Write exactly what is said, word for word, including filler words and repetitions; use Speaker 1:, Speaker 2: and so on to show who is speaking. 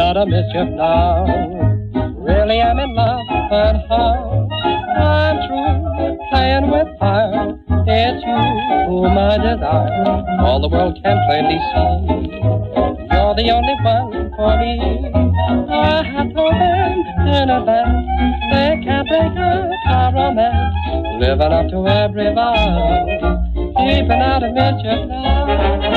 Speaker 1: out of mischief now. Really I'm in love, but how? I'm through playing with fire. It's you whom I desire. All the world can plainly see you're the only one for me. I have told them in advance they can't break up our romance. Living up to every vow, keeping out of mischief now.